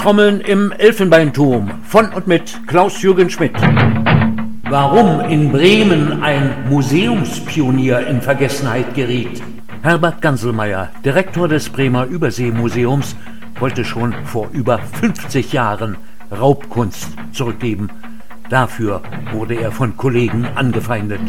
Trommeln im Elfenbeinturm von und mit Klaus-Jürgen Schmidt. Warum in Bremen ein Museumspionier in Vergessenheit geriet. Herbert Ganselmeier, Direktor des Bremer Überseemuseums, wollte schon vor über 50 Jahren Raubkunst zurückgeben. Dafür wurde er von Kollegen angefeindet.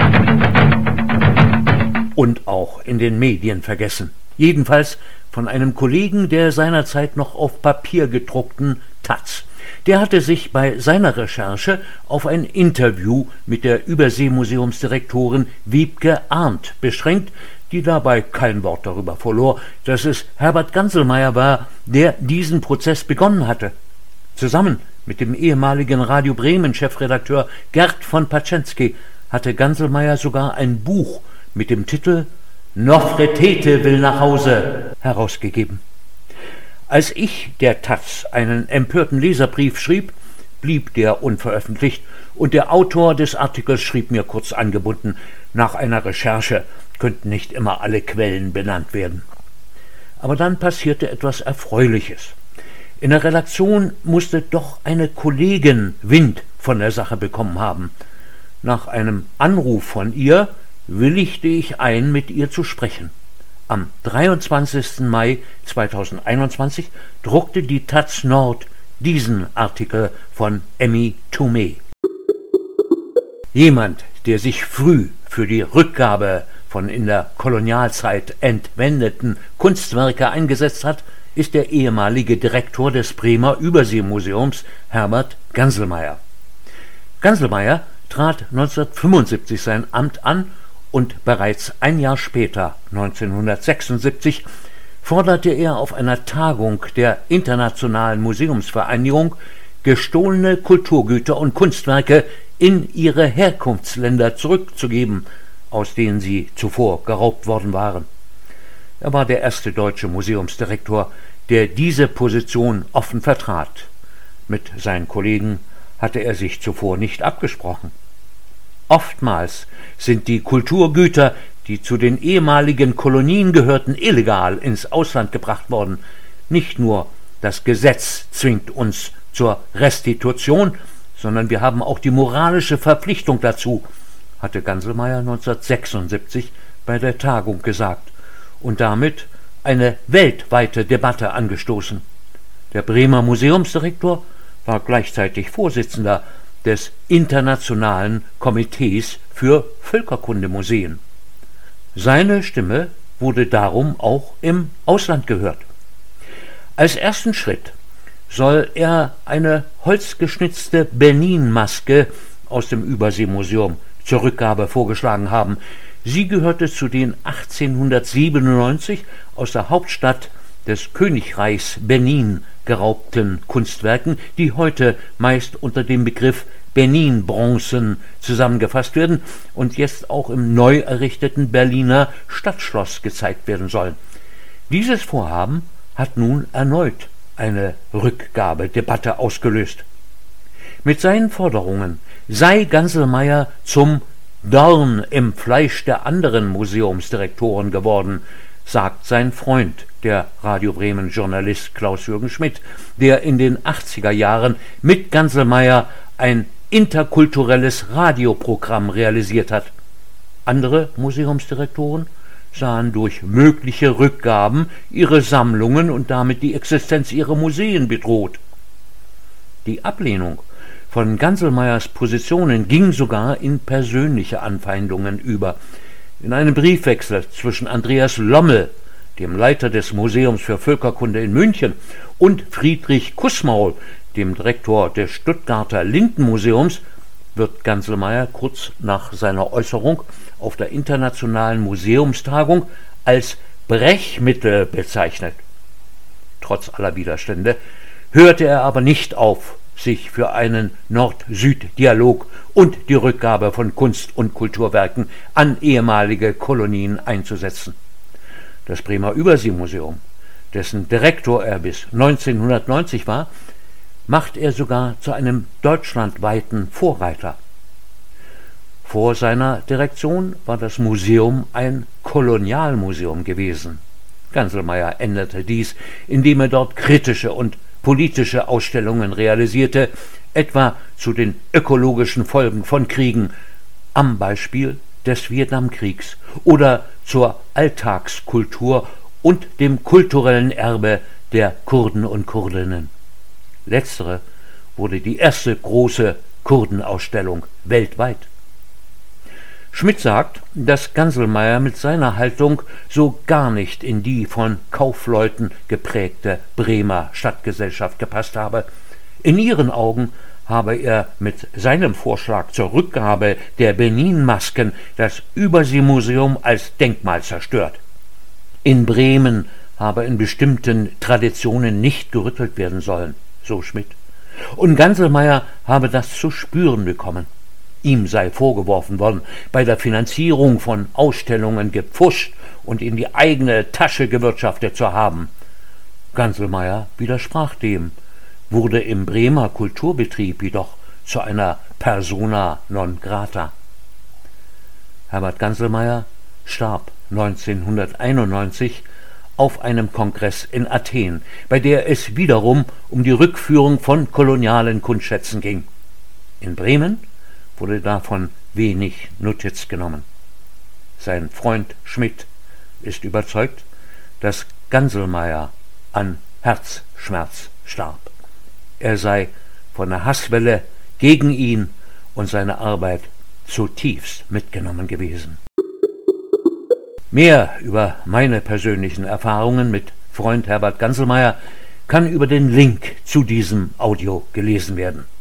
Und auch in den Medien vergessen. Jedenfalls von einem Kollegen der seinerzeit noch auf Papier gedruckten taz. Der hatte sich bei seiner Recherche auf ein Interview mit der Überseemuseumsdirektorin Wiebke Arndt beschränkt, die dabei kein Wort darüber verlor, dass es Herbert Ganselmeier war, der diesen Prozess begonnen hatte. Zusammen mit dem ehemaligen Radio Bremen-Chefredakteur Gerd von Paczensky hatte Ganselmeier sogar ein Buch mit dem Titel »Nofretete will nach Hause« herausgegeben. Als ich der taz einen empörten Leserbrief schrieb, blieb der unveröffentlicht und der Autor des Artikels schrieb mir kurz angebunden, nach einer Recherche könnten nicht immer alle Quellen benannt werden. Aber dann passierte etwas Erfreuliches. In der Redaktion musste doch eine Kollegin Wind von der Sache bekommen haben. Nach einem Anruf von ihr willigte ich ein, mit ihr zu sprechen. Am 23. Mai 2021 druckte die taz Nord diesen Artikel von Emmy Thomé. Jemand, der sich früh für die Rückgabe von in der Kolonialzeit entwendeten Kunstwerke eingesetzt hat, ist der ehemalige Direktor des Bremer Überseemuseums Herbert Ganselmeier. Ganselmeier trat 1975 sein Amt an und bereits ein Jahr später, 1976, forderte er auf einer Tagung der Internationalen Museumsvereinigung, gestohlene Kulturgüter und Kunstwerke in ihre Herkunftsländer zurückzugeben, aus denen sie zuvor geraubt worden waren. Er war der erste deutsche Museumsdirektor, der diese Position offen vertrat. Mit seinen Kollegen hatte er sich zuvor nicht abgesprochen. Oftmals sind die Kulturgüter, die zu den ehemaligen Kolonien gehörten, illegal ins Ausland gebracht worden. Nicht nur das Gesetz zwingt uns zur Restitution, sondern wir haben auch die moralische Verpflichtung dazu, hatte Ganselmeier 1976 bei der Tagung gesagt und damit eine weltweite Debatte angestoßen. Der Bremer Museumsdirektor war gleichzeitig Vorsitzender des Internationalen Komitees für Völkerkundemuseen. Seine Stimme wurde darum auch im Ausland gehört. Als ersten Schritt soll er eine holzgeschnitzte Benin-Maske aus dem Überseemuseum zur Rückgabe vorgeschlagen haben. Sie gehörte zu den 1897 aus der Hauptstadt des Königreichs Benin geraubten Kunstwerken, die heute meist unter dem Begriff Benin-Bronzen zusammengefasst werden und jetzt auch im neu errichteten Berliner Stadtschloss gezeigt werden sollen. Dieses Vorhaben hat nun erneut eine Rückgabedebatte ausgelöst. Mit seinen Forderungen sei Ganselmeier zum Dorn im Fleisch der anderen Museumsdirektoren geworden, sagt sein Freund, der Radio Bremen-Journalist Klaus-Jürgen Schmidt, der in den 80er Jahren mit Ganselmeier ein interkulturelles Radioprogramm realisiert hat. Andere Museumsdirektoren sahen durch mögliche Rückgaben ihre Sammlungen und damit die Existenz ihrer Museen bedroht. Die Ablehnung von Ganselmeiers Positionen ging sogar in persönliche Anfeindungen über. In einem Briefwechsel zwischen Andreas Lommel, dem Leiter des Museums für Völkerkunde in München, und Friedrich Kussmaul, dem Direktor des Stuttgarter Lindenmuseums, wird Ganselmeier kurz nach seiner Äußerung auf der Internationalen Museumstagung als Brechmittel bezeichnet. Trotz aller Widerstände hörte er aber nicht auf, sich für einen Nord-Süd-Dialog und die Rückgabe von Kunst- und Kulturwerken an ehemalige Kolonien einzusetzen. Das Bremer Überseemuseum, dessen Direktor er bis 1990 war, macht er sogar zu einem deutschlandweiten Vorreiter. Vor seiner Direktion war das Museum ein Kolonialmuseum gewesen. Ganselmeier änderte dies, indem er dort kritische und politische Ausstellungen realisierte, etwa zu den ökologischen Folgen von Kriegen, am Beispiel des Vietnamkriegs, oder zur Alltagskultur und dem kulturellen Erbe der Kurden und Kurdinnen. Letztere wurde die erste große Kurdenausstellung weltweit. Schmidt sagt, dass Ganselmeier mit seiner Haltung so gar nicht in die von Kaufleuten geprägte Bremer Stadtgesellschaft gepasst habe. In ihren Augen habe er mit seinem Vorschlag zur Rückgabe der Benin-Masken das Überseemuseum als Denkmal zerstört. In Bremen habe in bestimmten Traditionen nicht gerüttelt werden sollen, so Schmidt. Und Ganselmeier habe das zu spüren bekommen. Ihm sei vorgeworfen worden, bei der Finanzierung von Ausstellungen gepfuscht und in die eigene Tasche gewirtschaftet zu haben. Ganselmeier widersprach dem, wurde im Bremer Kulturbetrieb jedoch zu einer persona non grata. Herbert Ganselmeier starb 1991 auf einem Kongress in Athen, bei der es wiederum um die Rückführung von kolonialen Kunstschätzen ging. In Bremen wurde davon wenig Notiz genommen. Sein Freund Schmidt ist überzeugt, dass Ganselmeier an Herzschmerz starb. Er sei von der Hasswelle gegen ihn und seine Arbeit zutiefst mitgenommen gewesen. Mehr über meine persönlichen Erfahrungen mit Freund Herbert Ganselmeier kann über den Link zu diesem Audio gelesen werden.